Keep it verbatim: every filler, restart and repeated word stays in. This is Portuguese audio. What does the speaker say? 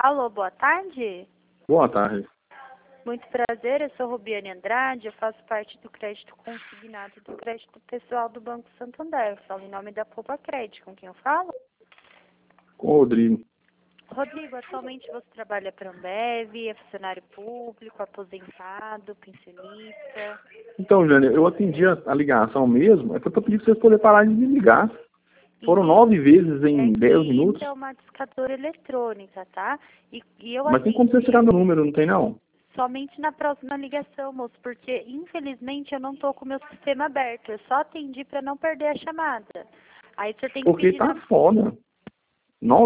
Alô, boa tarde. Boa tarde. Muito prazer, eu sou Rubiane Andrade, eu faço parte do crédito consignado e do crédito pessoal do Banco Santander. Eu falo em nome da Poupa Crédito, com quem eu falo? Com o Rodrigo. Rodrigo, atualmente você trabalha para a Ambev, é funcionário público, aposentado, pensionista? Então, Jânia, eu atendi a, a ligação mesmo, é que eu tô pedindo pra vocês poderem parar de me ligar. Foram E nove vezes em é dez que minutos. isso é uma discadora eletrônica, tá? E, e eu Mas tem como você atendi tirar meu número, não tem não? somente na próxima ligação, moço, porque infelizmente eu não tô com o meu sistema aberto. Eu só atendi para não perder a chamada. Aí você tem que Porque pedir tá na foda. Nove